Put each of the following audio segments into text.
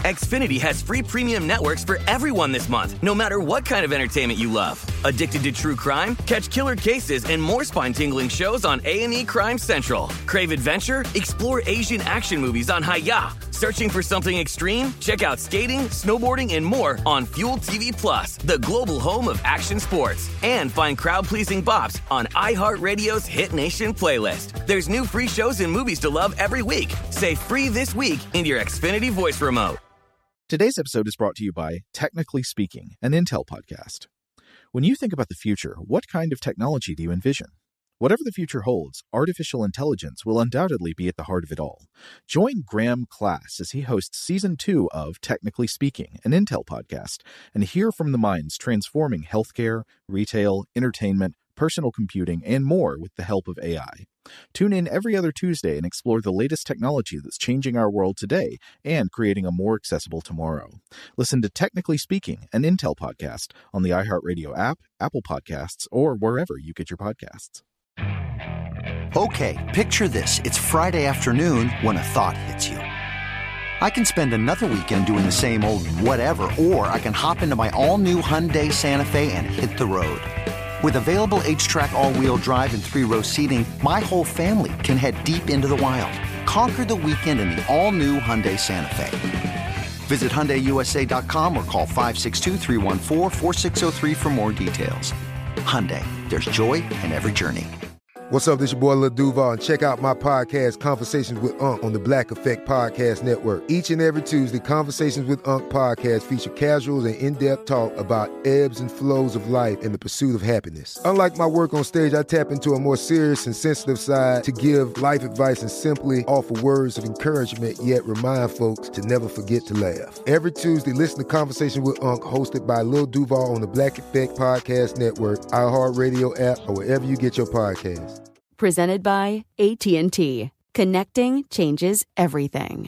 Xfinity has free premium networks for everyone this month, no matter what kind of entertainment you love. Addicted to true crime? Catch killer cases and more spine-tingling shows on A&E Crime Central. Crave adventure? Explore Asian action movies on Hi-YAH. Searching for something extreme? Check out skating, snowboarding, and more on Fuel TV Plus, the global home of action sports. And find crowd-pleasing bops on iHeartRadio's Hit Nation playlist. There's new free shows and movies to love every week. Say free this week in your Xfinity voice remote. Today's episode is brought to you by Technically Speaking, an Intel podcast. When you think about the future, what kind of technology do you envision? Whatever the future holds, artificial intelligence will undoubtedly be at the heart of it all. Join Graham Class as he hosts Season 2 of Technically Speaking, an Intel podcast, and hear from the minds transforming healthcare, retail, entertainment, personal computing, and more with the help of AI. Tune in every other Tuesday and explore the latest technology that's changing our world today and creating a more accessible tomorrow. Listen to Technically Speaking, an Intel podcast on the iHeartRadio app, Apple Podcasts, or wherever you get your podcasts. Okay, picture this. It's Friday afternoon when a thought hits you. I can spend another weekend doing the same old whatever, or I can hop into my all-new Hyundai Santa Fe and hit the road. With available H-Track all-wheel drive and 3-row seating, my whole family can head deep into the wild. Conquer the weekend in the all-new Hyundai Santa Fe. Visit HyundaiUSA.com or call 562-314-4603 for more details. Hyundai, there's joy in every journey. What's up, this your boy Lil Duval, and check out my podcast, Conversations with Unc, on the Black Effect Podcast Network. Each and every Tuesday, Conversations with Unc podcast feature casuals and in-depth talk about ebbs and flows of life and the pursuit of happiness. Unlike my work on stage, I tap into a more serious and sensitive side to give life advice and simply offer words of encouragement, yet remind folks to never forget to laugh. Every Tuesday, listen to Conversations with Unc, hosted by Lil Duval on the Black Effect Podcast Network, iHeartRadio app, or wherever you get your podcasts. Presented by AT&T. Connecting changes everything.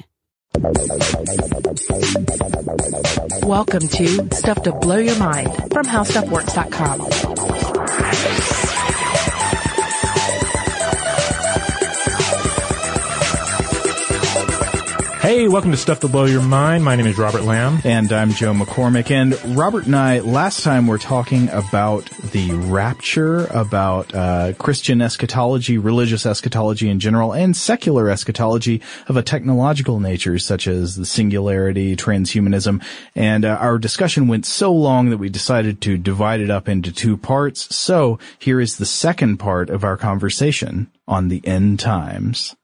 Welcome to Stuff to Blow Your Mind from HowStuffWorks.com. Hey, welcome to Stuff to Blow Your Mind. My name is Robert Lamb. And I'm Joe McCormick. And Robert and I, last time, were talking about the rapture, about Christian eschatology, religious eschatology in general, and secular eschatology of a technological nature, such as the singularity, transhumanism. And our discussion went so long that we decided to divide it up into two parts. So here is the second part of our conversation on the end times.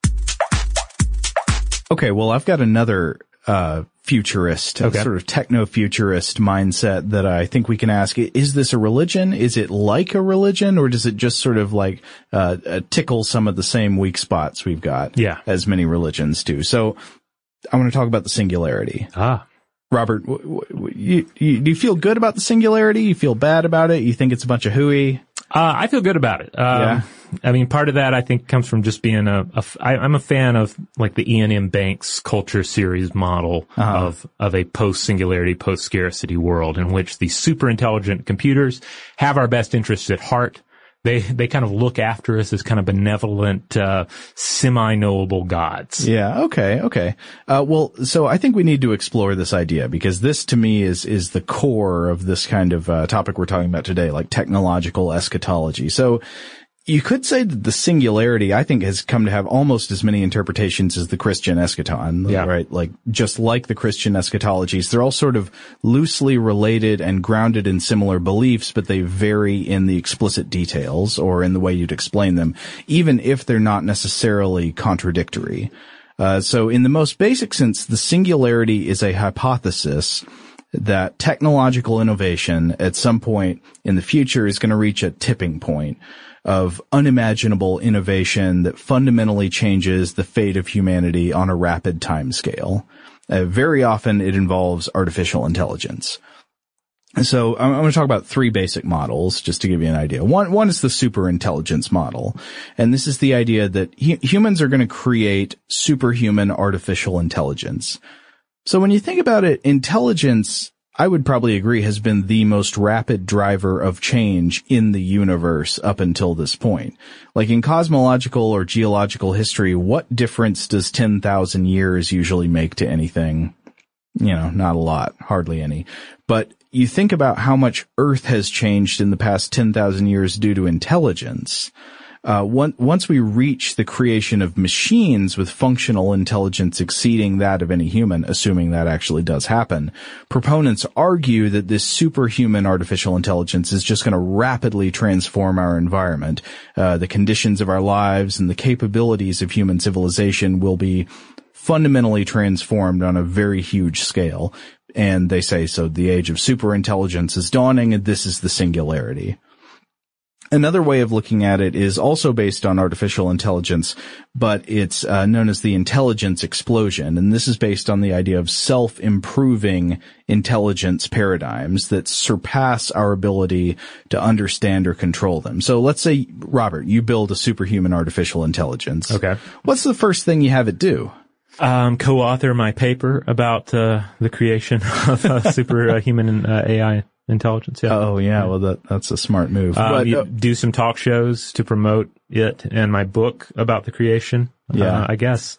Okay, well, I've got another futurist, sort of techno-futurist mindset that I think we can ask. Is this a religion? Is it like a religion? Or does it just sort of like tickle some of the same weak spots we've got as many religions do? So I want to talk about the singularity. Robert, do you feel good about the singularity? You feel bad about it? You think it's a bunch of hooey? I feel good about it. I mean, part of that I think comes from just being I'm a fan of like the Ian M. Banks culture series model of a post-singularity, post-scarcity world in which the super intelligent computers have our best interests at heart. They kind of look after us as kind of benevolent, semi-knowable gods. Yeah. Okay. Well, so I think we need to explore this idea because this to me is the core of this kind of, topic we're talking about today, like technological eschatology. So you could say that the singularity, I think, has come to have almost as many interpretations as the Christian eschaton, right? Like, just like the Christian eschatologies, they're all sort of loosely related and grounded in similar beliefs, but they vary in the explicit details or in the way you'd explain them, even if they're not necessarily contradictory. So in the most basic sense, the singularity is a hypothesis that technological innovation at some point in the future is going to reach a tipping point of unimaginable innovation that fundamentally changes the fate of humanity on a rapid timescale. Very often it involves artificial intelligence. So I'm going to talk about three basic models just to give you an idea. One is the superintelligence model. And this is the idea that humans are going to create superhuman artificial intelligence. So when you think about it, intelligence, I would probably agree, has been the most rapid driver of change in the universe up until this point. Like in cosmological or geological history, what difference does 10,000 years usually make to anything? Not a lot, hardly any. But you think about how much Earth has changed in the past 10,000 years due to intelligence. Once we reach the creation of machines with functional intelligence exceeding that of any human, assuming that actually does happen, proponents argue that this superhuman artificial intelligence is just going to rapidly transform our environment. The conditions of our lives and the capabilities of human civilization will be fundamentally transformed on a very huge scale. And they say, so the age of superintelligence is dawning, and this is the singularity. Another way of looking at it is also based on artificial intelligence, but it's known as the intelligence explosion. And this is based on the idea of self-improving intelligence paradigms that surpass our ability to understand or control them. So let's say, Robert, you build a superhuman artificial intelligence. Okay. What's the first thing you have it do? Co-author my paper about the creation of superhuman AI intelligence. Yeah. Oh, yeah. Well, that's a smart move. Do some talk shows to promote it and my book about the creation. Yeah. I guess.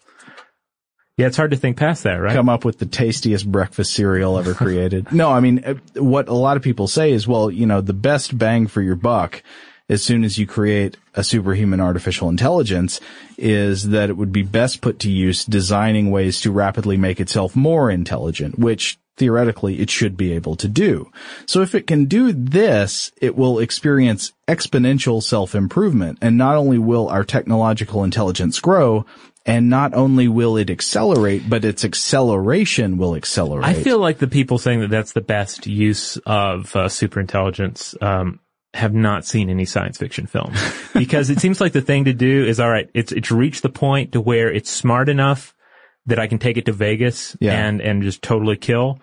Yeah, it's hard to think past that, right? Come up with the tastiest breakfast cereal ever created. No, I mean, what a lot of people say is, well, the best bang for your buck as soon as you create a superhuman artificial intelligence is that it would be best put to use designing ways to rapidly make itself more intelligent, which theoretically it should be able to do. So if it can do this, it will experience exponential self-improvement. And not only will our technological intelligence grow, and not only will it accelerate, but its acceleration will accelerate. I feel like the people saying that that's the best use of superintelligence have not seen any science fiction films. Because it seems like the thing to do is, all right, it's reached the point to where it's smart enough that I can take it to Vegas and just totally kill,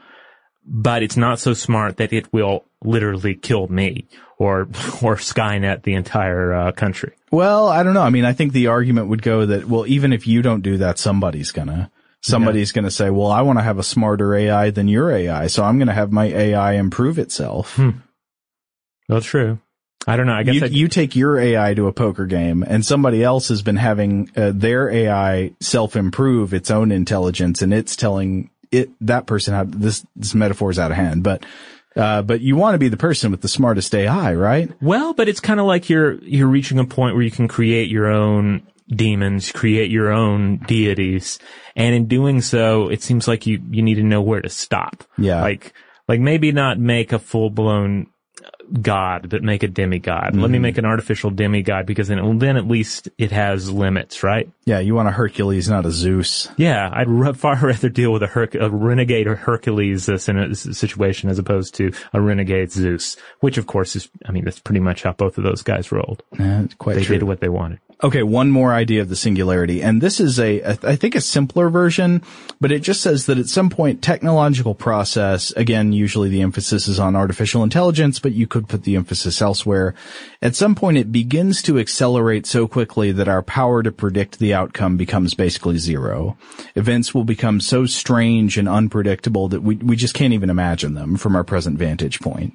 but it's not so smart that it will literally kill me or Skynet the entire country. Well, I don't know. I mean, I think the argument would go that, well, even if you don't do that, somebody's gonna say, well, I want to have a smarter AI than your AI, so I'm gonna have my AI improve itself. Well, true. I don't know. I guess you take your AI to a poker game, and somebody else has been having their AI self-improve its own intelligence, and it's telling that person how this metaphor is out of hand. But you want to be the person with the smartest AI, right? Well, but it's kind of like you're reaching a point where you can create your own demons, create your own deities, and in doing so, it seems like you need to know where to stop. Yeah. Like maybe not make a full-blown God, but make a demigod. Let me make an artificial demigod, because then at least it has limits, right? Yeah, you want a Hercules, not a Zeus. Yeah, I'd far rather deal with a renegade or Hercules in a situation as opposed to a renegade Zeus, which of course is, I mean, that's pretty much how both of those guys rolled. Quite they true. did what they wanted. Okay, one more idea of the singularity, and this is I think a simpler version, but it just says that at some point technological process, again, usually the emphasis is on artificial intelligence, but you could put the emphasis elsewhere. At some point it begins to accelerate so quickly that our power to predict the outcome becomes basically zero. Events will become so strange and unpredictable that we just can't even imagine them from our present vantage point.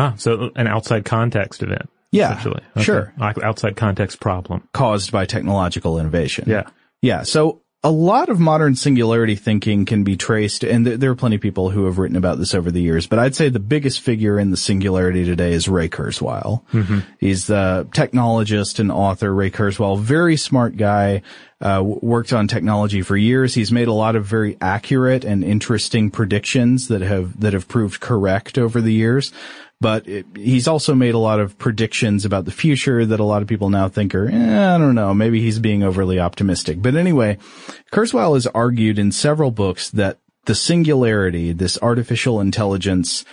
So an outside context event. Yeah, essentially. Okay. Sure. Outside context problem. Caused by technological innovation. Yeah. Yeah, so a lot of modern singularity thinking can be traced, and there are plenty of people who have written about this over the years, but I'd say the biggest figure in the singularity today is Ray Kurzweil. Mm-hmm. He's the technologist and author, Ray Kurzweil, very smart guy, worked on technology for years. He's made a lot of very accurate and interesting predictions that have proved correct over the years. But he's also made a lot of predictions about the future that a lot of people now think are, I don't know, maybe he's being overly optimistic. But anyway, Kurzweil has argued in several books that the singularity, this artificial intelligence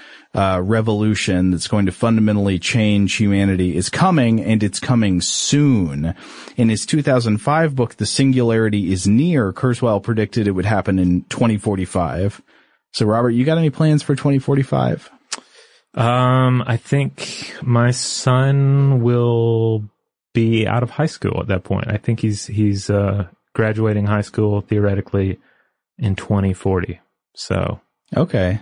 revolution that's going to fundamentally change humanity, is coming, and it's coming soon. In his 2005 book, The Singularity is Near, Kurzweil predicted it would happen in 2045. So, Robert, you got any plans for 2045? I think my son will be out of high school at that point. I think he's graduating high school theoretically in 2040. So. Okay.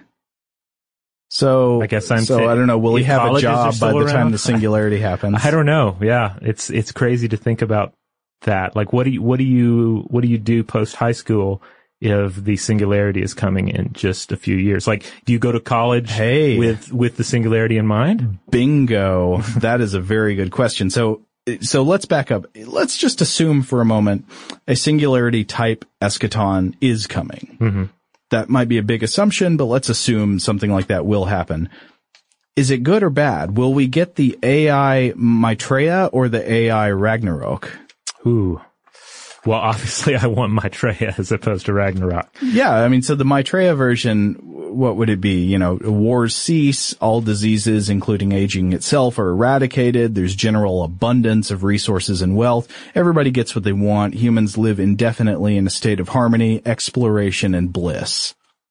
So I guess I don't know. Will he have a job by the time the singularity happens? I don't know. Yeah. It's crazy to think about that. Like, what do you do post high school if the singularity is coming in just a few years? Like, do you go to college with the singularity in mind? Bingo. That is a very good question. So let's back up. Let's just assume for a moment a singularity type eschaton is coming. Mm-hmm. That might be a big assumption, but let's assume something like that will happen. Is it good or bad? Will we get the AI Maitreya or the AI Ragnarok? Ooh. Well, obviously I want Maitreya as opposed to Ragnarok. Yeah, I mean, so the Maitreya version, what would it be? You know, wars cease, all diseases, including aging itself, are eradicated. There's general abundance of resources and wealth. Everybody gets what they want. Humans live indefinitely in a state of harmony, exploration, and bliss.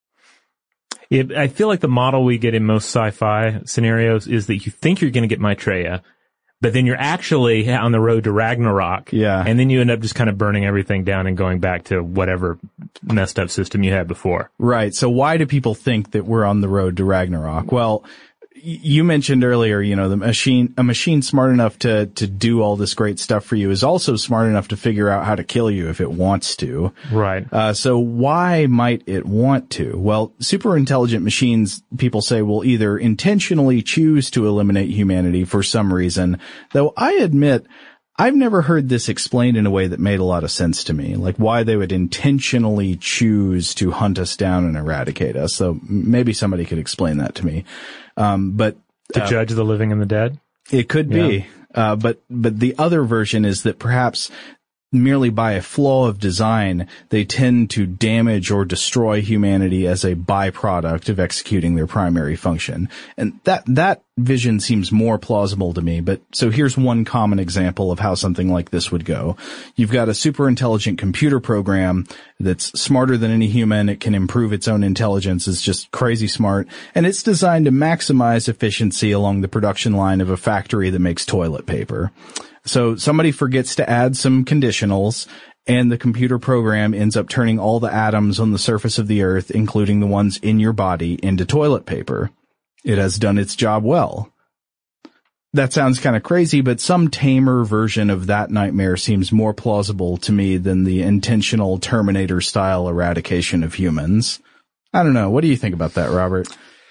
I feel like the model we get in most sci-fi scenarios is that you think you're going to get Maitreya, but then you're actually on the road to Ragnarok. Yeah. And then you end up just kind of burning everything down and going back to whatever messed up system you had before. Right. So why do people think that we're on the road to Ragnarok? Well, you mentioned earlier, you know, a machine smart enough to do all this great stuff for you is also smart enough to figure out how to kill you if it wants to. Right. So why might it want to? Well, super intelligent machines, people say, will either intentionally choose to eliminate humanity for some reason, though I admit I've never heard this explained in a way that made a lot of sense to me, like why they would intentionally choose to hunt us down and eradicate us. So maybe somebody could explain that to me. But to judge the living and the dead? It could be. But the other version is that perhaps merely by a flaw of design, they tend to damage or destroy humanity as a byproduct of executing their primary function. And that vision seems more plausible to me. But so here's one common example of how something like this would go. You've got a super intelligent computer program that's smarter than any human. It can improve its own intelligence. It's just crazy smart. And it's designed to maximize efficiency along the production line of a factory that makes toilet paper. So somebody forgets to add some conditionals, and the computer program ends up turning all the atoms on the surface of the earth, including the ones in your body, into toilet paper. It has done its job well. That sounds kind of crazy, but some tamer version of that nightmare seems more plausible to me than the intentional Terminator-style eradication of humans. I don't know. What do you think about that, Robert?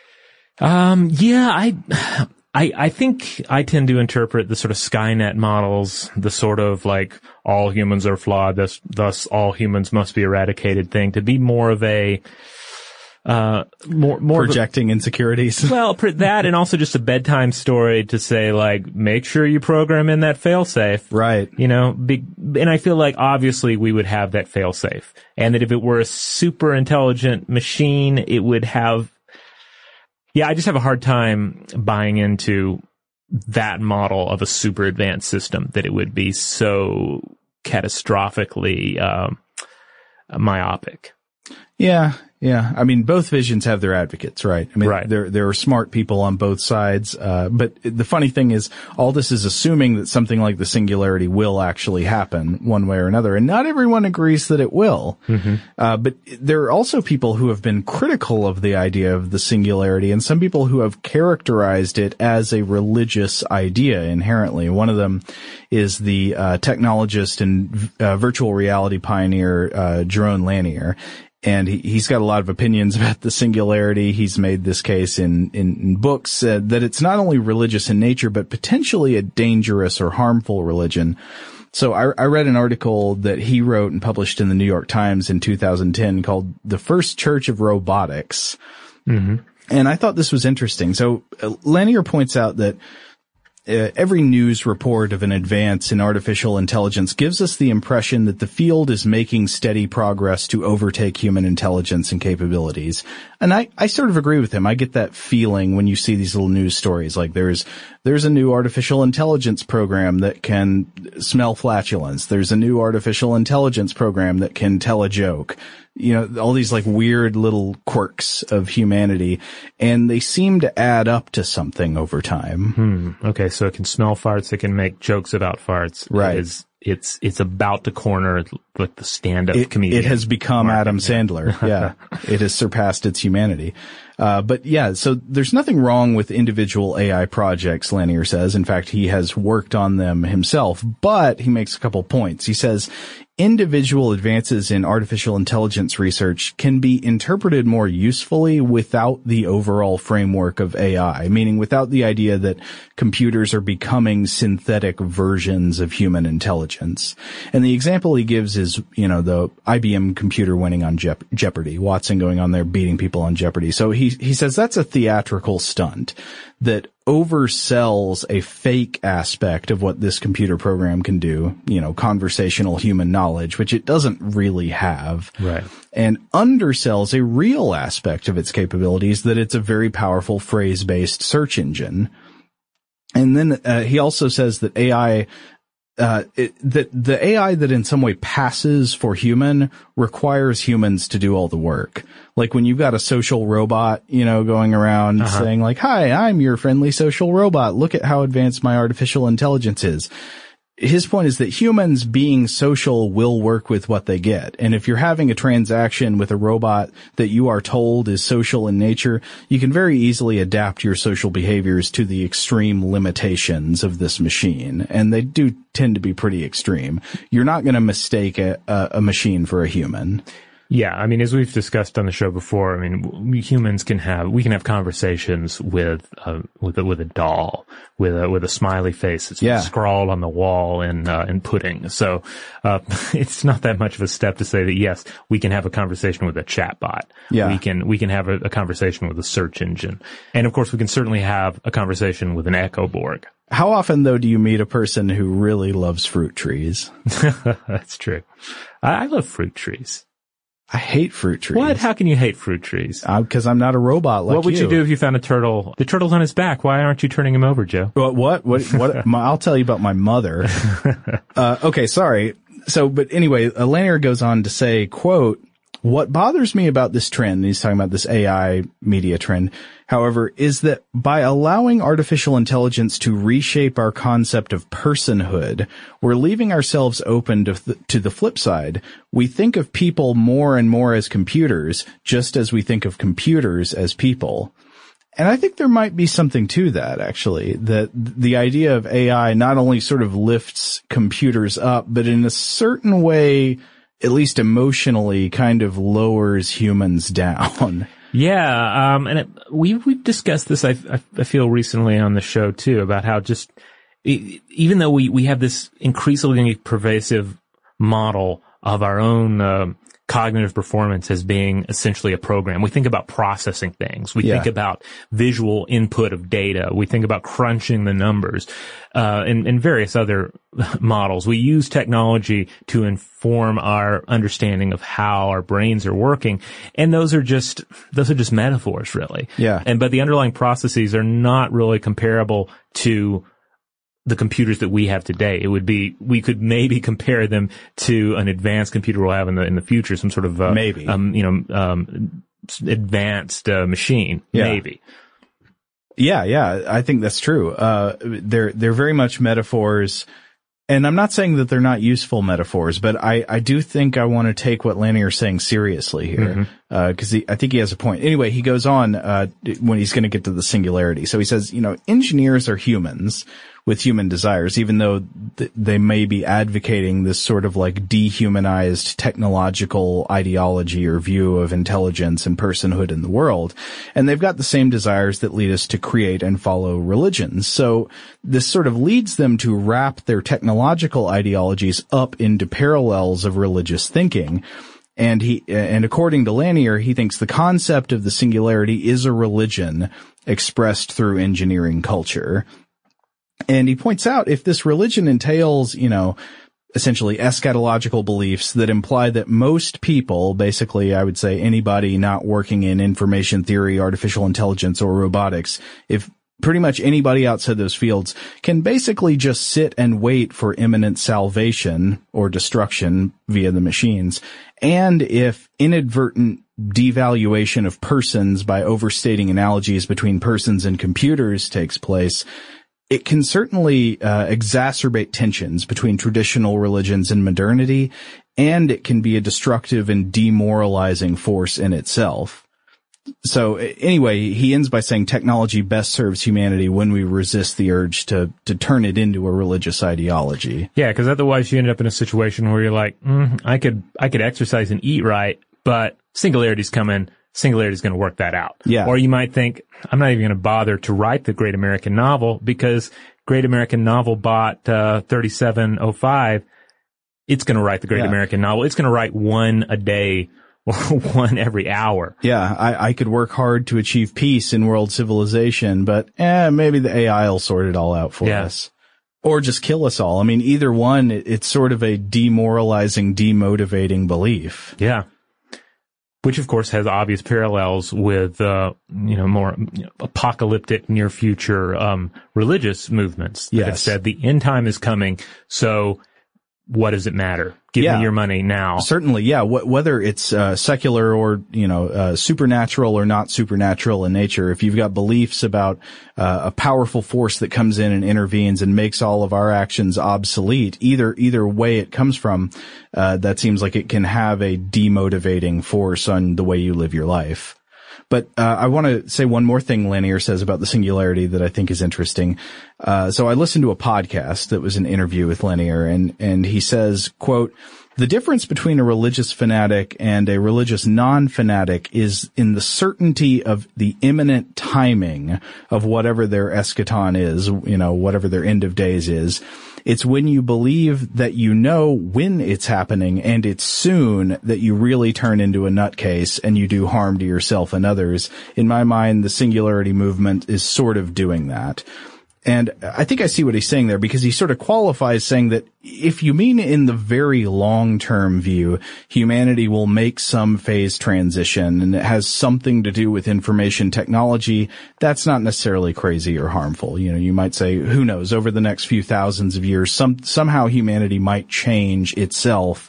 I think I tend to interpret the sort of Skynet models, the sort of like all humans are flawed, thus all humans must be eradicated thing, to be more of a more projecting insecurities. Well, that and also just a bedtime story to say like, make sure you program in that failsafe. Right. You know, and I feel like obviously we would have that failsafe, and that if it were a super intelligent machine, it would have. Yeah, I just have a hard time buying into that model of a super advanced system, that it would be so catastrophically myopic. Yeah. I mean, both visions have their advocates, right? I mean, right. There are smart people on both sides. But the funny thing is, all this is assuming that something like the singularity will actually happen one way or another. And not everyone agrees that it will. Mm-hmm. But there are also people who have been critical of the idea of the singularity, and some people who have characterized it as a religious idea inherently. One of them is the technologist and virtual reality pioneer, Jaron Lanier. And he's got a lot of opinions about the singularity. He's made this case in books that it's not only religious in nature, but potentially a dangerous or harmful religion. So I read an article that he wrote and published in the New York Times in 2010 called The First Church of Robotics. Mm-hmm. And I thought this was interesting. So Lanier points out that every news report of an advance in artificial intelligence gives us the impression that the field is making steady progress to overtake human intelligence and capabilities. And I sort of agree with him. I get that feeling when you see these little news stories, like there's a new artificial intelligence program that can smell flatulence. There's a new artificial intelligence program that can tell a joke. You know, all these like weird little quirks of humanity, and they seem to add up to something over time. Okay, so it can smell farts, it can make jokes about farts. Right. It's about to corner like the stand-up comedian. It has become Adam Sandler. Yeah. It has surpassed its humanity. But yeah, so there's nothing wrong with individual AI projects, Lanier says. In fact, he has worked on them himself, but he makes a couple points. He says, individual advances in artificial intelligence research can be interpreted more usefully without the overall framework of AI, meaning without the idea that computers are becoming synthetic versions of human intelligence. And the example he gives is, the IBM computer winning on Jeopardy, Watson going on there beating people on Jeopardy. So he says that's a theatrical stunt that oversells a fake aspect of what this computer program can do, conversational human knowledge, which it doesn't really have. Right. And undersells a real aspect of its capabilities, that it's a very powerful phrase-based search engine. And then he also says that that the AI that in some way passes for human requires humans to do all the work. Like when you've got a social robot, going around saying like, "Hi, I'm your friendly social robot. Look at how advanced my artificial intelligence is." His point is that humans being social will work with what they get. And if you're having a transaction with a robot that you are told is social in nature, you can very easily adapt your social behaviors to the extreme limitations of this machine. And they do tend to be pretty extreme. You're not going to mistake a machine for a human. Yeah, I mean, as we've discussed on the show before, I mean, humans can have conversations with a doll, with a smiley face that's scrawled on the wall in pudding. So, it's not that much of a step to say that yes, we can have a conversation with a chatbot. Yeah. We can have a conversation with a search engine. And of course, we can certainly have a conversation with an Echo Borg. How often though do you meet a person who really loves fruit trees? That's true. I love fruit trees. I hate fruit trees. What? How can you hate fruit trees? Because I'm not a robot like you. What would you do if you found a turtle? The turtle's on his back. Why aren't you turning him over, Joe? What? I'll tell you about my mother. Okay, sorry. So, but anyway, Lanier goes on to say, quote, "What bothers me about this trend," and he's talking about this AI media trend, however, is that by allowing artificial intelligence to reshape our concept of personhood, we're leaving ourselves open to the flip side. We think of people more and more as computers, just as we think of computers as people. And I think there might be something to that, actually, that the idea of AI not only sort of lifts computers up, but in a certain way, at least emotionally, kind of lowers humans down. Yeah, and we've discussed this, I feel, recently on the show too, about how just, even though we have this increasingly pervasive model of our own cognitive performance as being essentially a program. We think about processing things. We think about visual input of data. We think about crunching the numbers, and various other models. We use technology to inform our understanding of how our brains are working. And those are just metaphors, really. Yeah. But the underlying processes are not really comparable to the computers that we have today. We could maybe compare them to an advanced computer we'll have in the future, some sort of, advanced, machine. Yeah. Maybe. Yeah, I think that's true. They're very much metaphors. And I'm not saying that they're not useful metaphors, but I do think I want to take what Lanier's saying seriously here, because I think he has a point. Anyway, he goes on, when he's going to get to the singularity. So he says, engineers are humans with human desires, even though they may be advocating this sort of like dehumanized technological ideology or view of intelligence and personhood in the world. And they've got the same desires that lead us to create and follow religions. So this sort of leads them to wrap their technological ideologies up into parallels of religious thinking. And according to Lanier, he thinks the concept of the singularity is a religion expressed through engineering culture. And he points out if this religion entails, essentially eschatological beliefs that imply that most people, basically I would say anybody not working in information theory, artificial intelligence, or robotics, if pretty much anybody outside those fields can basically just sit and wait for imminent salvation or destruction via the machines, and if inadvertent devaluation of persons by overstating analogies between persons and computers takes place, it can certainly exacerbate tensions between traditional religions and modernity, and it can be a destructive and demoralizing force in itself. So anyway, he ends by saying technology best serves humanity when we resist the urge to turn it into a religious ideology. Yeah, because otherwise you end up in a situation where you're like, I could exercise and eat right, but singularity's coming. Singularity's going to work that out. Yeah. Or you might think, I'm not even going to bother to write the Great American Novel because Great American Novel bought 3705. It's going to write the Great American Novel. It's going to write one a day or one every hour. Yeah, I could work hard to achieve peace in world civilization, but maybe the AI will sort it all out for us. Or just kill us all. I mean, either one, it's sort of a demoralizing, demotivating belief. Yeah. Which, of course, has obvious parallels with, more apocalyptic, near future, religious movements that have said the end time is coming. So what does it matter? Give me your money now. Certainly. Yeah. Whether it's, secular or, supernatural or not supernatural in nature, if you've got beliefs about, a powerful force that comes in and intervenes and makes all of our actions obsolete, either way it comes from, that seems like it can have a demotivating force on the way you live your life. But I want to say one more thing Lanier says about the singularity that I think is interesting. So I listened to a podcast that was an interview with Lanier, and he says, quote, "The difference between a religious fanatic and a religious non-fanatic is in the certainty of the imminent timing of whatever their eschaton is, whatever their end of days is. It's when you believe that you know when it's happening and it's soon that you really turn into a nutcase and you do harm to yourself and others. In my mind, the singularity movement is sort of doing that." And I think I see what he's saying there, because he sort of qualifies saying that if you mean in the very long-term view, humanity will make some phase transition and it has something to do with information technology, that's not necessarily crazy or harmful. You might say, who knows, over the next few thousands of years, somehow humanity might change itself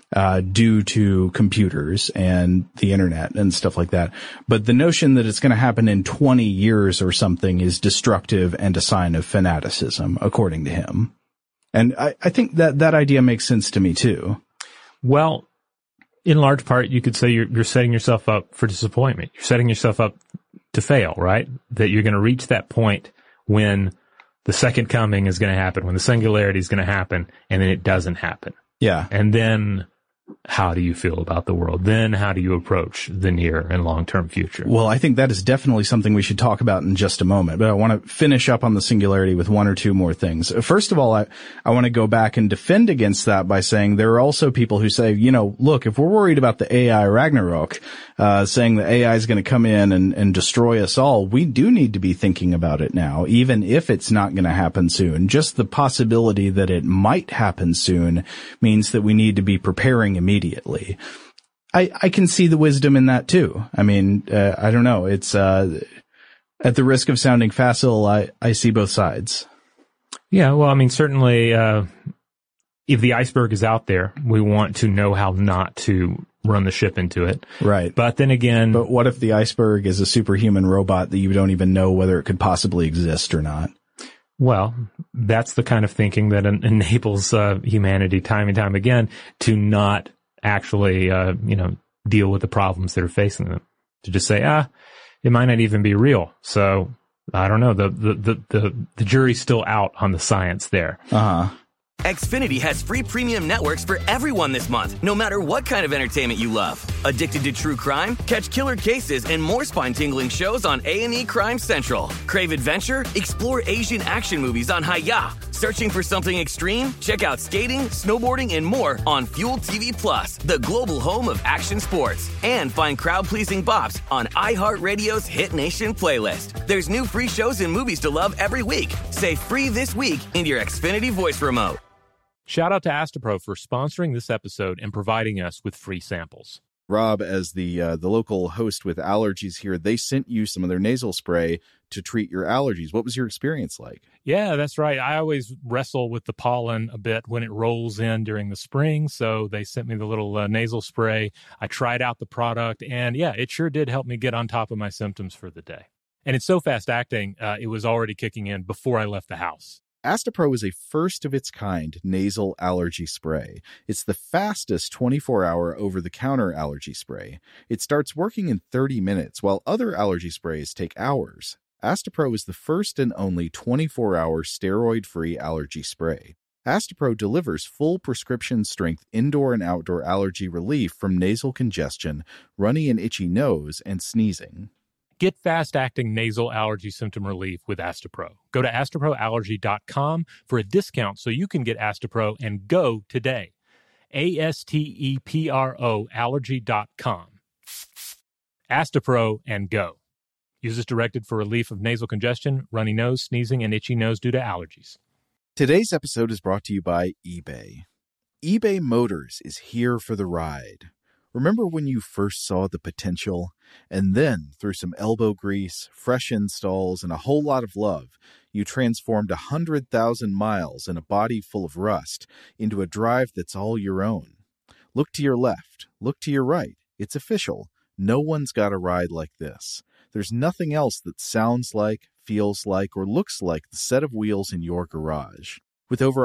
due to computers and the internet and stuff like that. But the notion that it's going to happen in 20 years or something is destructive and a sign of fanaticism, according to him. And I think that idea makes sense to me too. Well, in large part, you could say you're setting yourself up for disappointment. You're setting yourself up to fail, right? That you're going to reach that point when the second coming is going to happen, when the singularity is going to happen, and then it doesn't happen. Yeah. And then how do you feel about the world? Then how do you approach the near and long-term future? Well, I think that is definitely something we should talk about in just a moment, but I want to finish up on the singularity with one or two more things. First of all, I want to go back and defend against that by saying there are also people who say, look, if we're worried about the AI Ragnarok, saying the AI is going to come in and destroy us all, we do need to be thinking about it now, even if it's not going to happen soon. Just the possibility that it might happen soon means that we need to be preparing immediately. I can see the wisdom in that too. I mean, I don't know. It's, at the risk of sounding facile, I see both sides. Yeah. Well, I mean, certainly, if the iceberg is out there, we want to know how not to run the ship into it. Right. But then again. But what if the iceberg is a superhuman robot that you don't even know whether it could possibly exist or not? Well, that's the kind of thinking that enables humanity time and time again to not actually, deal with the problems that are facing them. To just say, it might not even be real. So I don't know. The jury's still out on the science there. Uh-huh. Xfinity has free premium networks for everyone this month, no matter what kind of entertainment you love. Addicted to true crime? Catch killer cases and more spine-tingling shows on A&E Crime Central. Crave adventure? Explore Asian action movies on Hi-Ya. Searching for something extreme? Check out skating, snowboarding, and more on Fuel TV Plus, the global home of action sports. And find crowd-pleasing bops on iHeartRadio's Hit Nation playlist. There's new free shows and movies to love every week. Say free this week in your Xfinity voice remote. Shout out to Astapro for sponsoring this episode and providing us with free samples. Rob, as the local host with allergies here, they sent you some of their nasal spray to treat your allergies. What was your experience like? Yeah, that's right. I always wrestle with the pollen a bit when it rolls in during the spring, so they sent me the little nasal spray. I tried out the product, and yeah, it sure did help me get on top of my symptoms for the day. And it's so fast acting, it was already kicking in before I left the house. Astepro is a first-of-its-kind nasal allergy spray. It's the fastest 24-hour over-the-counter allergy spray. It starts working in 30 minutes, while other allergy sprays take hours. Astepro is the first and only 24-hour steroid-free allergy spray. Astepro delivers full prescription-strength indoor and outdoor allergy relief from nasal congestion, runny and itchy nose, and sneezing. Get fast-acting nasal allergy symptom relief with Astepro. Go to asteproallergy.com for a discount so you can get Astepro and go today. ASTEPRO allergy.com. Astepro and go. Use as directed for relief of nasal congestion, runny nose, sneezing, and itchy nose due to allergies. Today's episode is brought to you by eBay. eBay Motors is here for the ride. Remember when you first saw the potential? And then, through some elbow grease, fresh installs, and a whole lot of love, you transformed 100,000 miles and a body full of rust into a drive that's all your own. Look to your left. Look to your right. It's official. No one's got a ride like this. There's nothing else that sounds like, feels like, or looks like the set of wheels in your garage. With over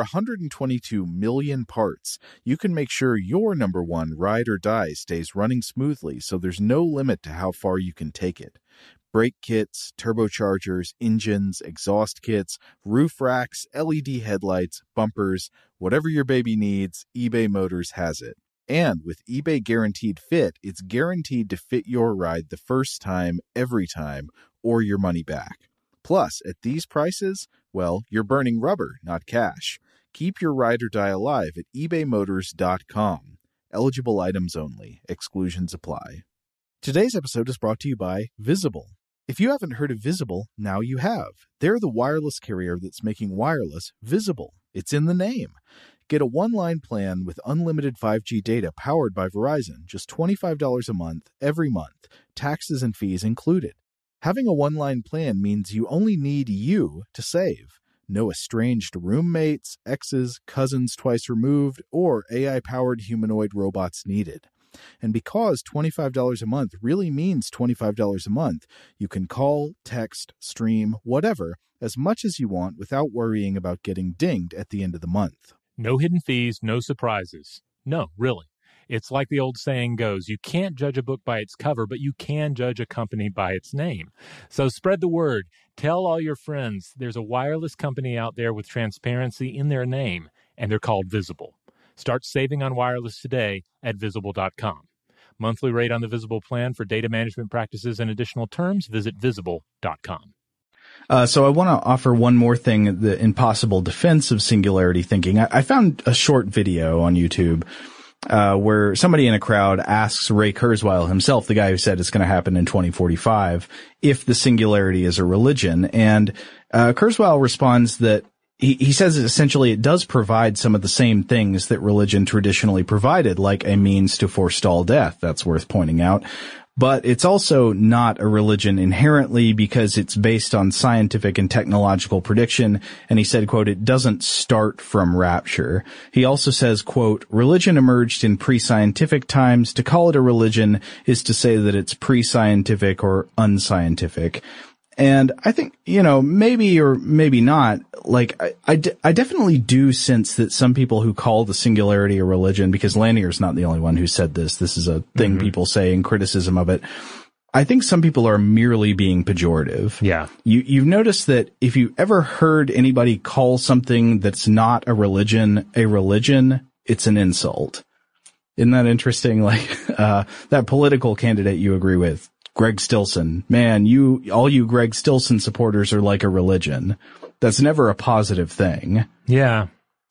122 million parts, you can make sure your number one ride or die stays running smoothly, so there's no limit to how far you can take it. Brake kits, turbochargers, engines, exhaust kits, roof racks, LED headlights, bumpers, whatever your baby needs, eBay Motors has it. And with eBay Guaranteed Fit, it's guaranteed to fit your ride the first time, every time, or your money back. Plus, at these prices, well, you're burning rubber, not cash. Keep your ride or die alive at ebaymotors.com. Eligible items only. Exclusions apply. Today's episode is brought to you by Visible. If you haven't heard of Visible, now you have. They're the wireless carrier that's making wireless visible. It's in the name. Get a one-line plan with unlimited 5G data powered by Verizon, just $25 a month, every month, taxes and fees included. Having a one-line plan means you only need you to save. No estranged roommates, exes, cousins twice removed, or AI-powered humanoid robots needed. And because $25 a month really means $25 a month, you can call, text, stream, whatever, as much as you want without worrying about getting dinged at the end of the month. No hidden fees, no surprises. No, really. It's like the old saying goes, you can't judge a book by its cover, but you can judge a company by its name. So spread the word. Tell all your friends there's a wireless company out there with transparency in their name, and they're called Visible. Start saving on wireless today at Visible.com. Monthly rate on the Visible plan for data management practices and additional terms, visit Visible.com. So I want to offer one more thing in possible defense of singularity thinking. I found a short video on YouTube where somebody in a crowd asks Ray Kurzweil himself, the guy who said it's going to happen in 2045, if the singularity is a religion. And Kurzweil responds that he says that essentially it does provide some of the same things that religion traditionally provided, like a means to forestall death. That's worth pointing out. But it's also not a religion inherently because it's based on scientific and technological prediction. And he said, quote, it doesn't start from rapture. He also says, quote, religion emerged in pre-scientific times. To call it a religion is to say that it's pre-scientific or unscientific. And I think, maybe or maybe not, like, I definitely do sense that some people who call the singularity a religion, because Lanier's not the only one who said this. This is a thing people say in criticism of it. I think some people are merely being pejorative. Yeah. You've noticed that if you ever heard anybody call something that's not a religion, it's an insult. Isn't that interesting? Like, that political candidate you agree with, Greg Stilson. Man, all you Greg Stilson supporters are like a religion. That's never a positive thing. Yeah.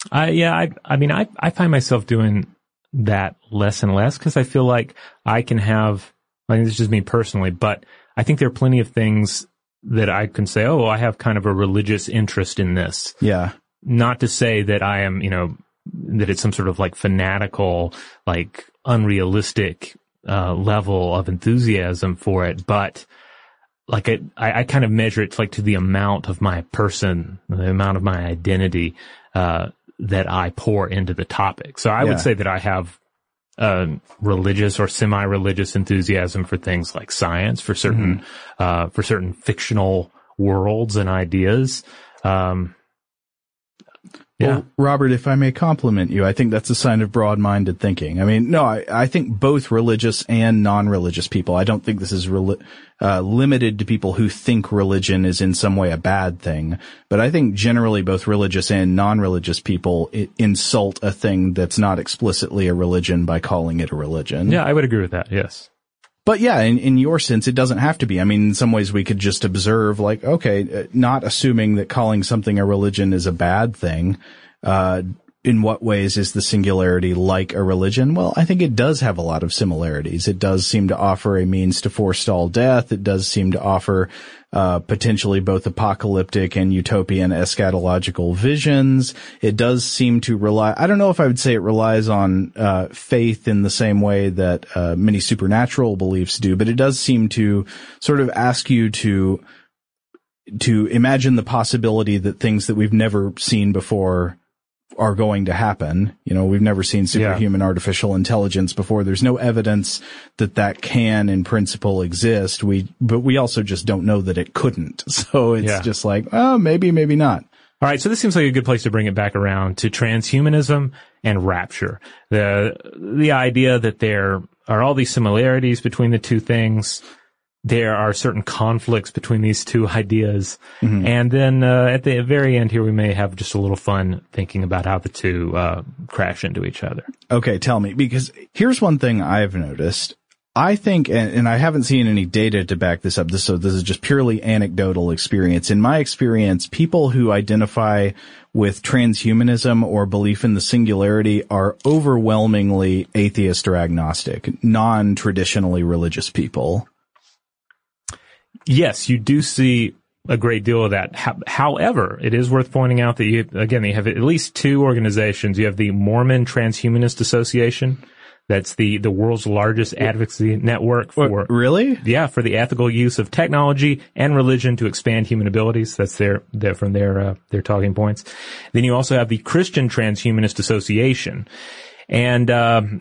I find myself doing that less and less because I feel like I can have, this is just me personally, but I think there are plenty of things that I can say, I have kind of a religious interest in this. Yeah. Not to say that I am, that it's some sort of like fanatical, like unrealistic level of enthusiasm for it, but like I kind of measure it like to the amount of my person, the amount of my identity that I pour into the topic. So I would say that I have religious or semi-religious enthusiasm for things like science, for certain fictional worlds and ideas. Yeah. Well, Robert, if I may compliment you, I think that's a sign of broad-minded thinking. I mean, no, I think both religious and non-religious people, I don't think this is limited to people who think religion is in some way a bad thing. But I think generally both religious and non-religious people insult a thing that's not explicitly a religion by calling it a religion. Yeah, I would agree with that, yes. But yeah, in your sense, it doesn't have to be. I mean, in some ways we could just observe, like, okay, not assuming that calling something a religion is a bad thing. In what ways is the singularity like a religion? Well, I think it does have a lot of similarities. It does seem to offer a means to forestall death. It does seem to offer potentially both apocalyptic and utopian eschatological visions. It does seem to rely, I don't know if I would say it relies on faith in the same way that many supernatural beliefs do, but it does seem to sort of ask you to imagine the possibility that things that we've never seen before are going to happen. You know, we've never seen superhuman artificial intelligence before. There's no evidence that can in principle exist. But we also just don't know that it couldn't. So it's just like, oh, maybe not. All right. So this seems like a good place to bring it back around to transhumanism and rapture. The idea that there are all these similarities between the two things. There are certain conflicts between these two ideas. Mm-hmm. And then at the very end here, we may have just a little fun thinking about how the two crash into each other. Okay, tell me, because here's one thing I've noticed. I think, and I haven't seen any data to back this up, so this is just purely anecdotal experience. In my experience, people who identify with transhumanism or belief in the singularity are overwhelmingly atheist or agnostic, non-traditionally religious people. Yes, you do see a great deal of that. However, it is worth pointing out that you have at least two organizations. You have the Mormon Transhumanist Association. That's the world's largest advocacy network for really? Yeah, for the ethical use of technology and religion to expand human abilities. That's their talking points. Then you also have the Christian Transhumanist Association. And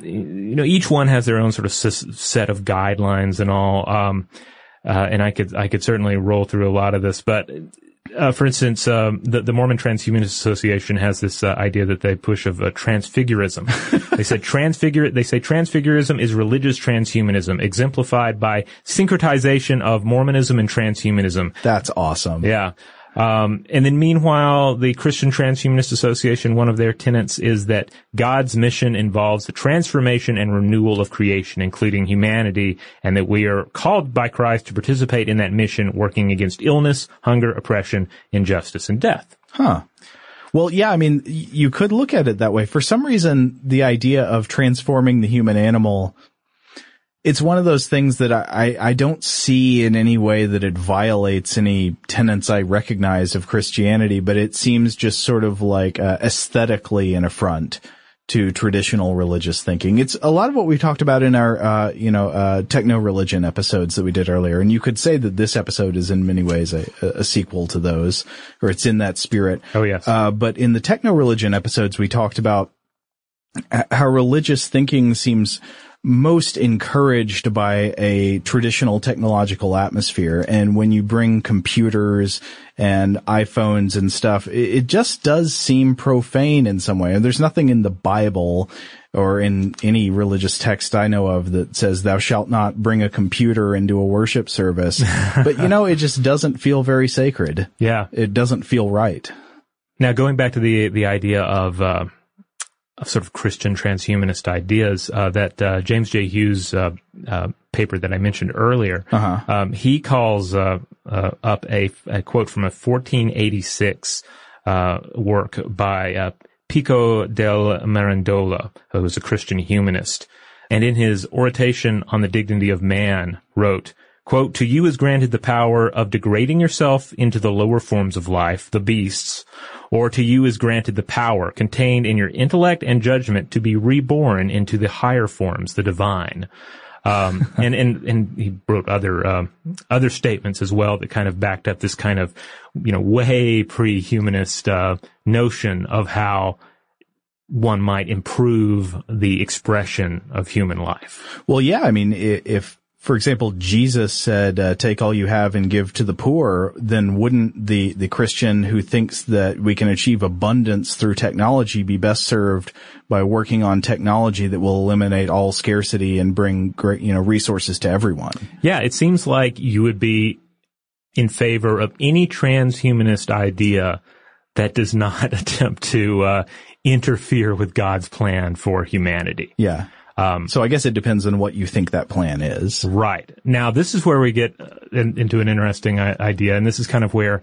each one has their own sort of set of guidelines and all. And I could certainly roll through a lot of this, but, for instance, the Mormon Transhumanist Association has this idea that they push of transfigurism. They say transfigurism is religious transhumanism, exemplified by syncretization of Mormonism and transhumanism. That's awesome. Yeah. And then meanwhile, the Christian Transhumanist Association, one of their tenets is that God's mission involves the transformation and renewal of creation, including humanity, and that we are called by Christ to participate in that mission, working against illness, hunger, oppression, injustice, and death. Huh. Well, yeah, I mean, you could look at it that way. For some reason, the idea of transforming the human animal, it's one of those things that I don't see in any way that it violates any tenets I recognize of Christianity, but it seems just sort of like aesthetically an affront to traditional religious thinking. It's a lot of what we talked about in our, techno-religion episodes that we did earlier. And you could say that this episode is in many ways a sequel to those, or it's in that spirit. Oh, yes. But in the techno-religion episodes, we talked about how religious thinking seems most encouraged by a traditional technological atmosphere. And when you bring computers and iPhones and stuff, it just does seem profane in some way. And there's nothing in the Bible or in any religious text I know of that says thou shalt not bring a computer into a worship service. But, it just doesn't feel very sacred. Yeah. It doesn't feel right. Now, going back to the idea of sort of Christian transhumanist ideas, that James J. Hughes paper that I mentioned earlier, he calls up a quote from a 1486 work by Pico del Mirandola, who was a Christian humanist, and in his Oration on the Dignity of Man wrote, quote, "To you is granted the power of degrading yourself into the lower forms of life, the beasts, or to you is granted the power contained in your intellect and judgment to be reborn into the higher forms, the divine." And he wrote other statements as well that kind of backed up this kind of, way pre-humanist, notion of how one might improve the expression of human life. Well, yeah, I mean, if for example, Jesus said, take all you have and give to the poor, then wouldn't the Christian who thinks that we can achieve abundance through technology be best served by working on technology that will eliminate all scarcity and bring great, resources to everyone? Yeah, it seems like you would be in favor of any transhumanist idea that does not attempt to interfere with God's plan for humanity. Yeah. So I guess it depends on what you think that plan is. Right. Now, this is where we get into an interesting idea, and this is kind of where,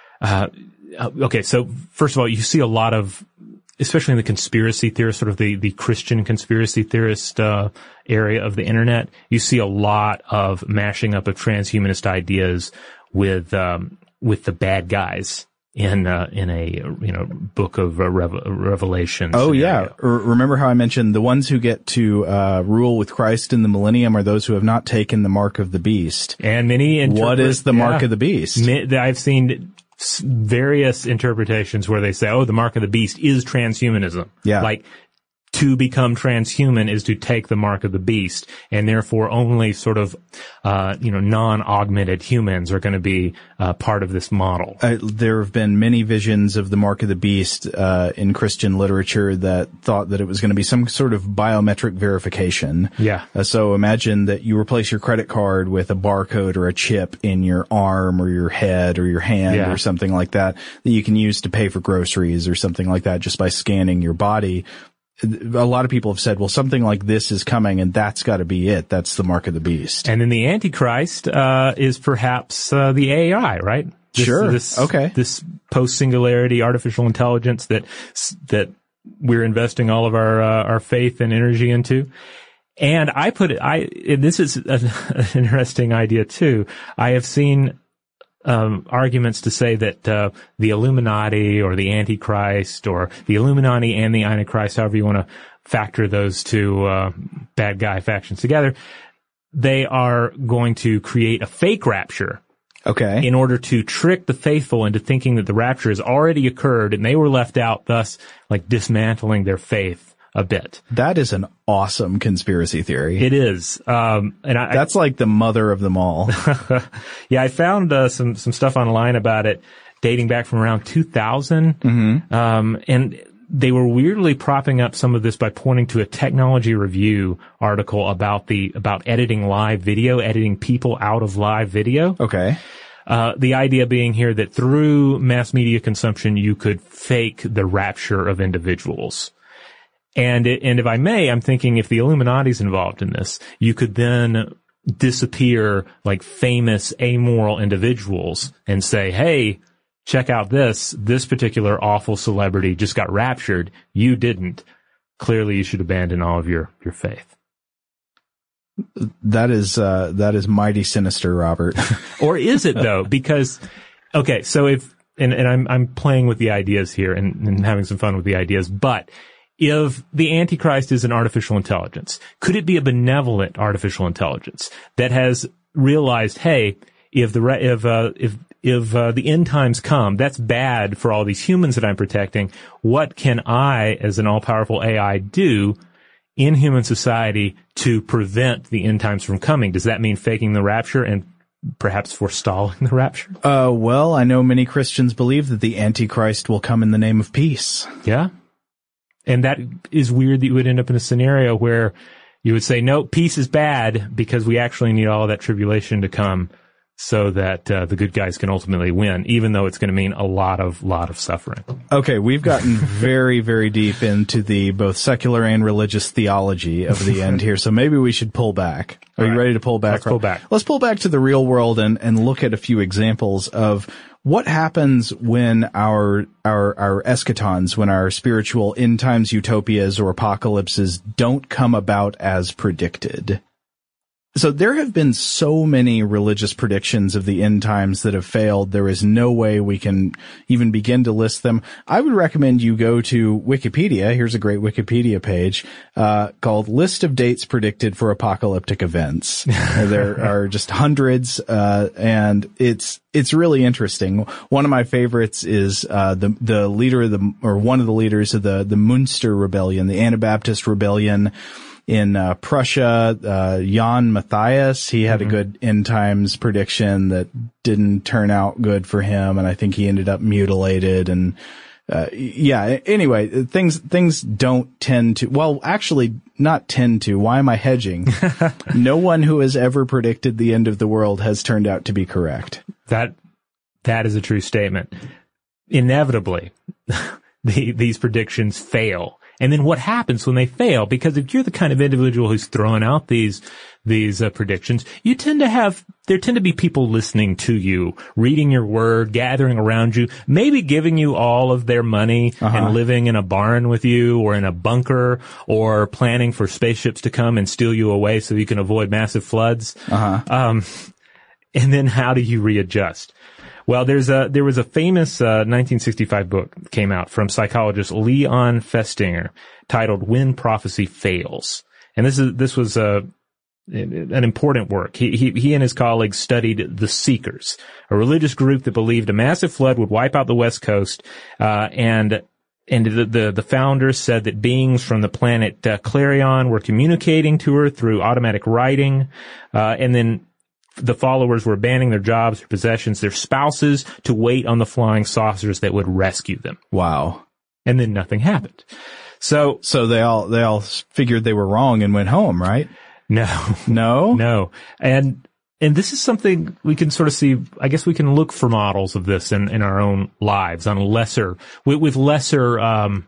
okay, so first of all, you see a lot of, especially in the conspiracy theorist, sort of the Christian conspiracy theorist area of the internet, you see a lot of mashing up of transhumanist ideas with the bad guys in a book of Revelation. Oh, scenario. yeah. Remember how I mentioned the ones who get to rule with Christ in the millennium are those who have not taken the mark of the beast. And many what is the mark of the beast? I've seen various interpretations where they say, oh, the mark of the beast is transhumanism. Yeah. Like, to become transhuman is to take the mark of the beast, and therefore only sort of, non-augmented humans are going to be part of this model. There have been many visions of the mark of the beast in Christian literature that thought that it was going to be some sort of biometric verification. Yeah. So imagine that you replace your credit card with a barcode or a chip in your arm or your head or your hand or something like that you can use to pay for groceries or something like that just by scanning your body. A lot of people have said, well, something like this is coming, and that's got to be it. That's the mark of the beast. And then the Antichrist is perhaps the AI, right? This post-singularity artificial intelligence that we're investing all of our faith and energy into. And this is an interesting idea too. I have seen arguments to say that the Illuminati or the Antichrist or the Illuminati and the Antichrist, however you want to factor those two bad guy factions together, they are going to create a fake rapture. Okay. In order to trick the faithful into thinking that the rapture has already occurred and they were left out, thus like dismantling their faith a bit. That is an awesome conspiracy theory. It is. That's like the mother of them all. Yeah, I found some stuff online about it dating back from around 2000. Mm-hmm. And they were weirdly propping up some of this by pointing to a Technology Review article about editing live video, editing people out of live video. Okay. The idea being here that through mass media consumption, you could fake the rapture of individuals. And if I may, I'm thinking if the Illuminati's involved in this, you could then disappear like famous amoral individuals and say, hey, check out this particular awful celebrity just got raptured. You didn't. Clearly you should abandon all of your faith. That is mighty sinister, Robert. Or is it though? Because, okay, so I'm playing with the ideas here and having some fun with the ideas, but if the Antichrist is an artificial intelligence, could it be a benevolent artificial intelligence that has realized, hey, if the end times come, that's bad for all these humans that I'm protecting. What can I, as an all-powerful AI, do in human society to prevent the end times from coming? Does that mean faking the rapture and perhaps forestalling the rapture? Well, I know many Christians believe that the Antichrist will come in the name of peace. Yeah. And that is weird that you would end up in a scenario where you would say, no, peace is bad because we actually need all that tribulation to come so that the good guys can ultimately win, even though it's going to mean a lot of suffering. Okay, we've gotten very, very deep into the both secular and religious theology of the end here, so maybe we should pull back. Are you ready to pull back? Let's pull back. Let's pull back to the real world and look at a few examples of what happens when our eschatons, when our spiritual end times utopias or apocalypses don't come about as predicted. So there have been so many religious predictions of the end times that have failed. There is no way we can even begin to list them. I would recommend you go to Wikipedia. Here's a great Wikipedia page, called List of Dates Predicted for Apocalyptic Events. There are just hundreds, and it's really interesting. One of my favorites is, the leader of one of the leaders of the Munster Rebellion, the Anabaptist Rebellion in Prussia, Jan Matthias, he had a good end times prediction that didn't turn out good for him, and I think he ended up mutilated. And anyway, things don't tend to, well, actually not tend to. Why am I hedging? No one who has ever predicted the end of the world has turned out to be correct. That is a true statement. Inevitably, these predictions fail. And then what happens when they fail? Because if you're the kind of individual who's throwing out these predictions, there tend to be people listening to you, reading your word, gathering around you, maybe giving you all of their money and living in a barn with you or in a bunker or planning for spaceships to come and steal you away so you can avoid massive floods. And then how do you readjust? Well, there was a famous 1965 book that came out from psychologist Leon Festinger titled "When Prophecy Fails," and this was an important work. He and his colleagues studied the Seekers, a religious group that believed a massive flood would wipe out the West Coast, and the founders said that beings from the planet Clarion were communicating to her through automatic writing, and then the followers were abandoning their jobs, their possessions, their spouses to wait on the flying saucers that would rescue them. Wow. And then nothing happened. So they all figured they were wrong and went home, right? No. And this is something we can sort of see. I guess we can look for models of this in our own lives on with lesser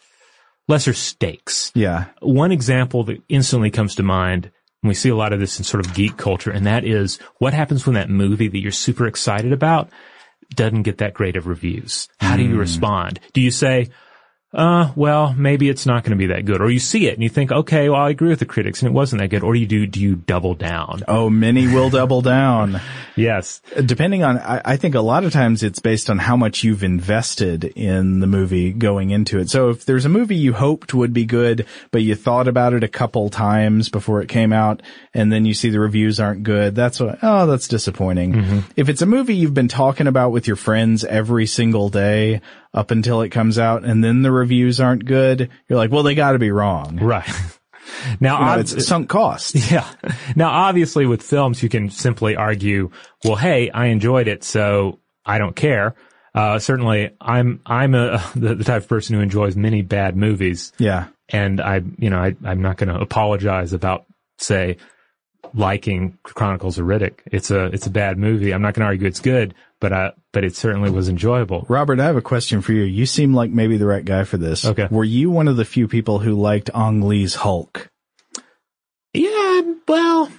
stakes. Yeah. One example that instantly comes to mind, and we see a lot of this in sort of geek culture, and that is what happens when that movie that you're super excited about doesn't get that great of reviews. How do you respond? Do you say, well, maybe it's not going to be that good? Or you see it and you think, okay, well, I agree with the critics and it wasn't that good. Or do you double down? Oh, many will double down. Yes. Depending on, I think a lot of times it's based on how much you've invested in the movie going into it. So if there's a movie you hoped would be good, but you thought about it a couple times before it came out, and then you see the reviews aren't good, that's disappointing. If it's a movie you've been talking about with your friends every single day up until it comes out, and then the reviews aren't good, you're like, well, they gotta be wrong. Right. Now, it's sunk cost. Yeah. Now, obviously with films, you can simply argue, well, hey, I enjoyed it, so I don't care. Certainly I'm the type of person who enjoys many bad movies. Yeah. And I'm not going to apologize about, say, liking Chronicles of Riddick. It's a bad movie. I'm not going to argue it's good, but it certainly was enjoyable. Robert, I have a question for you. You seem like maybe the right guy for this. Okay. Were you one of the few people who liked Ang Lee's Hulk? Yeah, well,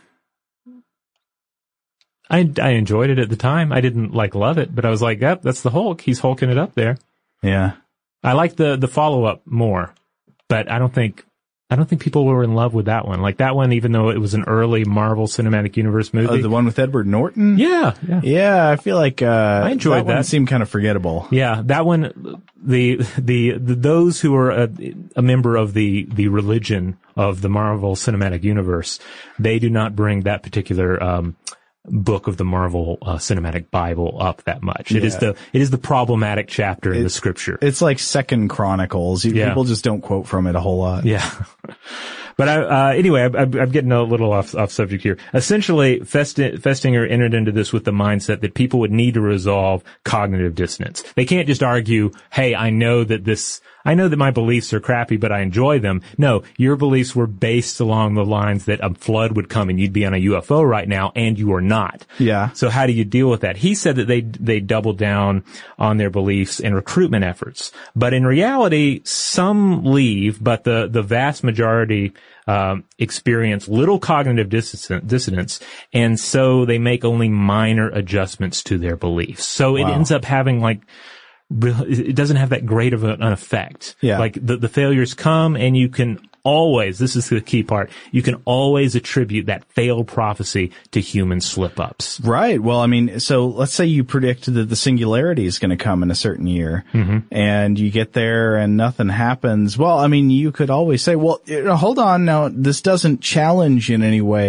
I enjoyed it at the time. I didn't love it, but I was like, yep, that's the Hulk. He's hulking it up there. Yeah. I like the follow-up more, but I don't think people were in love with that one. Like that one, even though it was an early Marvel Cinematic Universe movie. The one with Edward Norton? Yeah. Yeah, I feel like I enjoyed that. One seemed kind of forgettable. Yeah, that one, those who are a member of the religion of the Marvel Cinematic Universe, they do not bring that particular book of the Marvel Cinematic Bible up that much. Yeah. It is the problematic chapter in the scripture. It's like Second Chronicles. People just don't quote from it a whole lot. Yeah. But anyway, I'm getting a little off subject here. Essentially, Festinger entered into this with the mindset that people would need to resolve cognitive dissonance. They can't just argue, hey, I know that my beliefs are crappy, but I enjoy them. No, your beliefs were based along the lines that a flood would come and you'd be on a UFO right now, and you are not. Yeah. So how do you deal with that? He said that they doubled down on their beliefs and recruitment efforts. But in reality, some leave, but the vast majority experience little cognitive dissonance, and so they make only minor adjustments to their beliefs. So it ends up having it doesn't have that great of an effect. Yeah. Like the failures come, and you can always, this is the key part, you can always attribute that failed prophecy to human slip-ups. Right. Well, I mean, so let's say you predict that the singularity is going to come in a certain year, and you get there and nothing happens. Well, I mean, you could always say, well, hold on now, this doesn't challenge in any way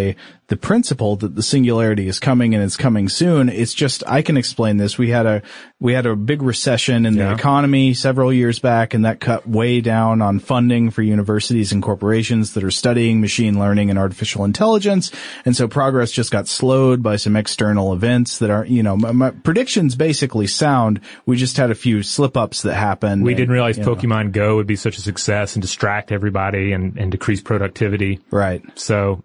the principle that the singularity is coming and it's coming soon. It's just, I can explain this. We had a big recession in the economy several years back, and that cut way down on funding for universities and corporations that are studying machine learning and artificial intelligence. And so progress just got slowed by some external events that are, my predictions basically sound. We just had a few slip-ups that happened. We didn't realize Pokemon Go would be such a success and distract everybody and decrease productivity. Right. So,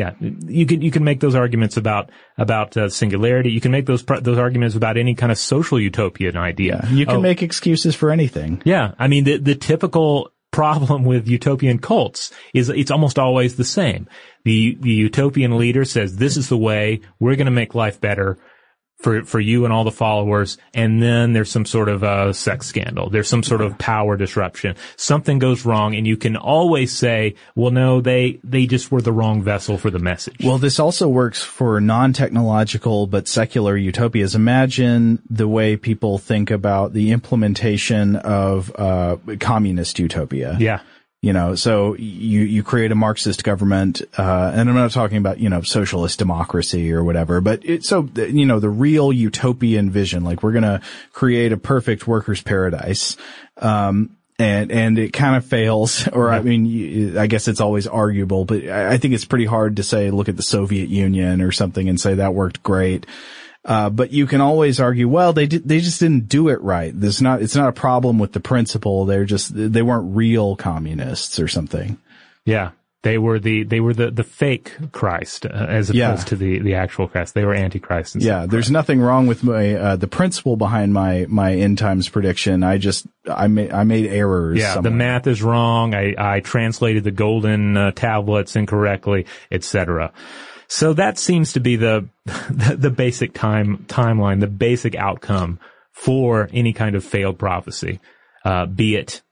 you can make those arguments about singularity. You can make those arguments about any kind of social utopian idea. Yeah, you can make excuses for anything. Yeah. I mean, the typical problem with utopian cults is it's almost always the same. The utopian leader says, this is the way, we're going to make life better for you and all the followers, and then there's some sort of sex scandal. There's some sort of power disruption. Something goes wrong, and you can always say, well, no, they just were the wrong vessel for the message. Well, this also works for non-technological but secular utopias. Imagine the way people think about the implementation of communist utopia. Yeah. So you create a Marxist government, and I'm not talking about, socialist democracy or whatever, but the real utopian vision, like we're going to create a perfect workers' paradise, and it kind of fails, or I mean, I guess it's always arguable, but I think it's pretty hard to say, look at the Soviet Union or something and say that worked great. But you can always argue, well, they just didn't do it right. It's not a problem with the principle. They weren't real communists or something. Yeah. They were the fake Christ, as opposed to the actual Christ. They were Antichrist. Yeah. There's nothing wrong with the principle behind my end times prediction. I made errors. Yeah. somewhere. The math is wrong. I translated the golden tablets incorrectly, etc. So that seems to be the basic timeline, the basic outcome for any kind of failed prophecy, be it,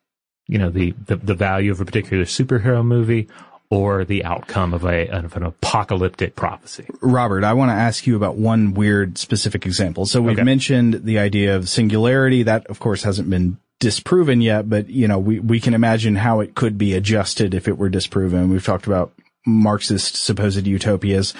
the value of a particular superhero movie or the outcome of an apocalyptic prophecy. Robert, I want to ask you about one weird specific example. So we've mentioned the idea of singularity. That, of course, hasn't been disproven yet, but, we can imagine how it could be adjusted if it were disproven. We've talked about Marxist supposed utopias.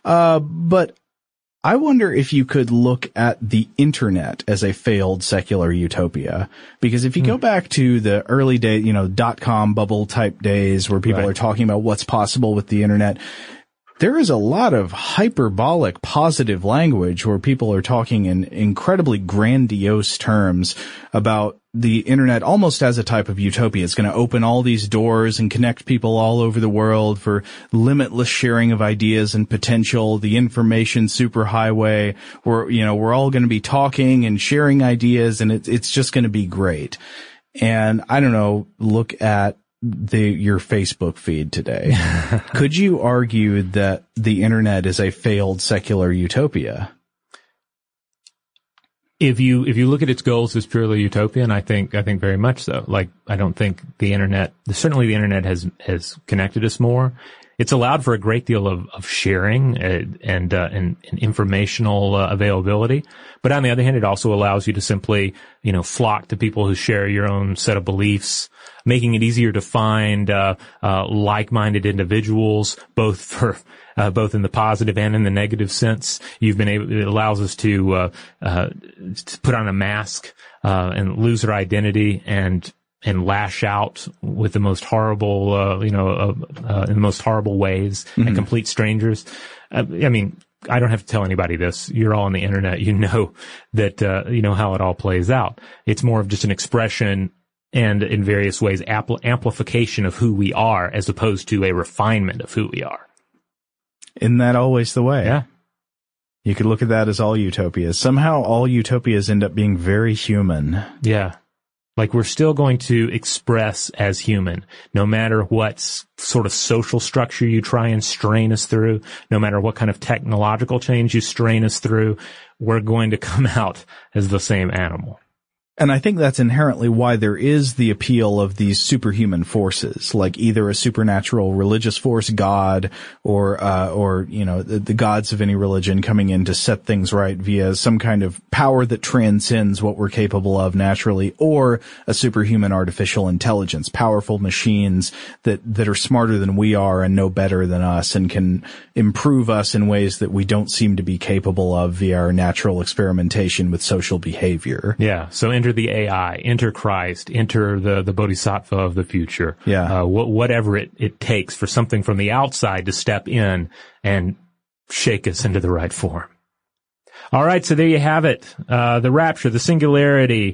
But I wonder if you could look at the internet as a failed secular utopia. Because if you go back to the early days, .com bubble type days where people are talking about what's possible with the internet, there is a lot of hyperbolic positive language where people are talking in incredibly grandiose terms about the internet almost as a type of utopia. It's going to open all these doors and connect people all over the world for limitless sharing of ideas and potential, the information superhighway where, we're all going to be talking and sharing ideas, and it's just going to be great. And I don't know, look at your Facebook feed today. Could you argue that the internet is a failed secular utopia? If you look at its goals as purely utopian, I think very much so. Like, I don't think certainly the internet has connected us more. It's allowed for a great deal of sharing and informational availability. But on the other hand, it also allows you to simply, flock to people who share your own set of beliefs, making it easier to find like-minded individuals, both in the positive and in the negative sense. It allows us to put on a mask and lose our identity and lash out with the most horrible, in the most horrible ways at complete strangers. I mean, I don't have to tell anybody this. You're all on the internet. You know that, how it all plays out. It's more of just an expression and in various ways amplification of who we are as opposed to a refinement of who we are. Isn't that always the way? Yeah. You could look at that as all utopias. Somehow all utopias end up being very human. Yeah. Like, we're still going to express as human, no matter what sort of social structure you try and strain us through, no matter what kind of technological change you strain us through, we're going to come out as the same animal. And I think that's inherently why there is the appeal of these superhuman forces, like either a supernatural religious force, God, or the gods of any religion coming in to set things right via some kind of power that transcends what we're capable of naturally, or a superhuman artificial intelligence, powerful machines that are smarter than we are and know better than us and can improve us in ways that we don't seem to be capable of via our natural experimentation with social behavior. Yeah. So enter the AI, enter Christ, enter the Bodhisattva of the future. Yeah. Whatever it takes for something from the outside to step in and shake us into the right form. All right. So there you have it. The rapture, the singularity,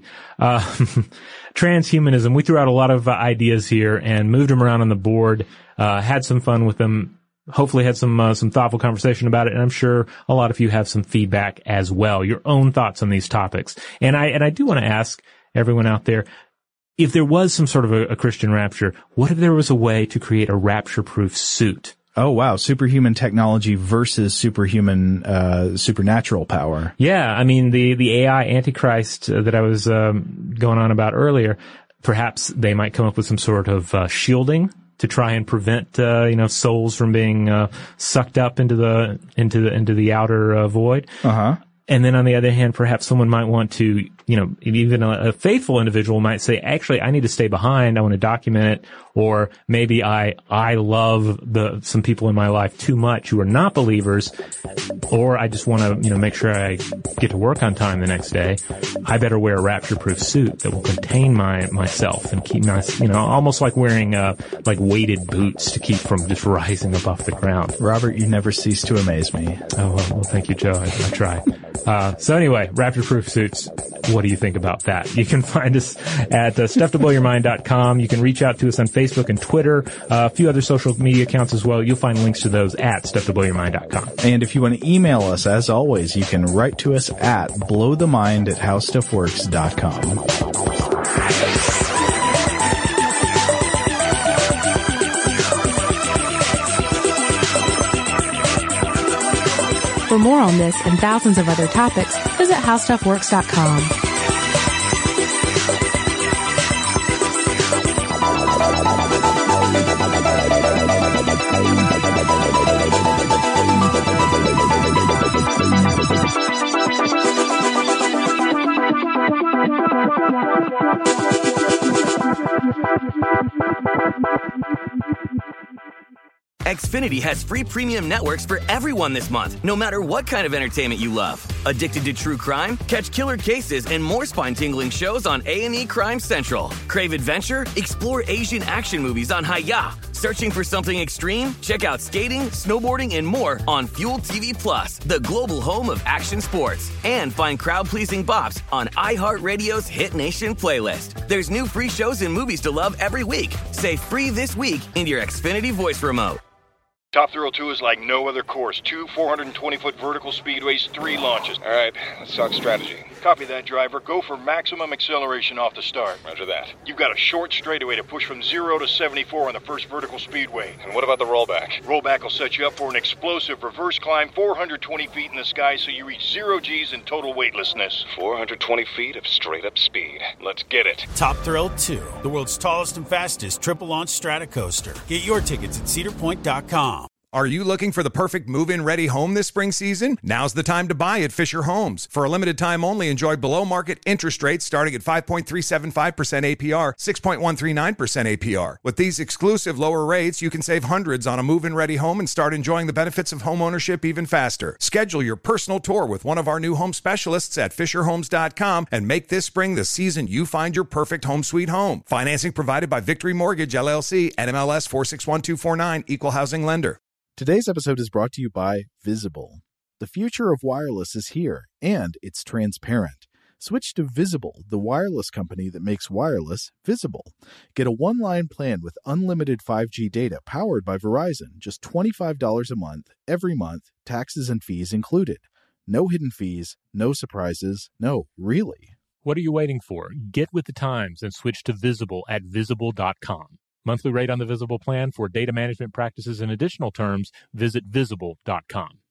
transhumanism. We threw out a lot of ideas here and moved them around on the board, had some fun with them. Hopefully had some thoughtful conversation about it, and I'm sure a lot of you have some feedback as well, your own thoughts on these topics. And I do want to ask everyone out there, if there was some sort of a Christian rapture, what if there was a way to create a rapture-proof suit? Oh, wow. Superhuman technology versus superhuman, supernatural power. Yeah. I mean, the AI Antichrist that I was going on about earlier, perhaps they might come up with some sort of shielding to try and prevent, souls from being sucked up into the outer void. Uh-huh. And then on the other hand, perhaps someone might want to, even a faithful individual might say, actually, I need to stay behind. I want to document it. Or maybe I love some people in my life too much who are not believers. Or I just want to, make sure I get to work on time the next day. I better wear a rapture-proof suit that will contain myself and keep my, almost like wearing, weighted boots to keep from just rising up off the ground. Robert, you never cease to amaze me. Oh, well, thank you, Joe. I try. So anyway, rapture-proof suits. What do you think about that? You can find us at stufftoblowyourmind.com. You can reach out to us on Facebook and Twitter, a few other social media accounts as well. You'll find links to those at stufftoblowyourmind.com. And if you want to email us, as always, you can write to us at blowthemind@howstuffworks.com. For more on this and thousands of other topics, visit howstuffworks.com. Xfinity has free premium networks for everyone this month, no matter what kind of entertainment you love. Addicted to true crime? Catch killer cases and more spine-tingling shows on A&E Crime Central. Crave adventure? Explore Asian action movies on Hi-Ya. Searching for something extreme? Check out skating, snowboarding, and more on Fuel TV Plus, the global home of action sports. And find crowd-pleasing bops on iHeartRadio's Hit Nation playlist. There's new free shows and movies to love every week. Say free this week in your Xfinity voice remote. Top Thrill 2 is like no other course. 2 420-foot vertical speedways, 3 launches. All right, let's talk strategy. Copy that, driver. Go for maximum acceleration off the start. Roger that. You've got a short straightaway to push from 0 to 74 on the first vertical speedway. And what about the rollback? Rollback will set you up for an explosive reverse climb 420 feet in the sky so you reach 0 G's in total weightlessness. 420 feet of straight-up speed. Let's get it. Top Thrill 2, the world's tallest and fastest triple-launch stratocoaster. Get your tickets at cedarpoint.com. Are you looking for the perfect move-in ready home this spring season? Now's the time to buy at Fisher Homes. For a limited time only, enjoy below-market interest rates starting at 5.375% APR, 6.139% APR. With these exclusive lower rates, you can save hundreds on a move-in ready home and start enjoying the benefits of home ownership even faster. Schedule your personal tour with one of our new home specialists at FisherHomes.com and make this spring the season you find your perfect home sweet home. Financing provided by Victory Mortgage, LLC, NMLS 461249, Equal Housing Lender. Today's episode is brought to you by Visible. The future of wireless is here, and it's transparent. Switch to Visible, the wireless company that makes wireless visible. Get a one-line plan with unlimited 5G data powered by Verizon, just $25 a month, every month, taxes and fees included. No hidden fees, no surprises, no, really. What are you waiting for? Get with the times and switch to Visible at Visible.com. Monthly rate on the Visible plan for data management practices and additional terms, visit Visible.com.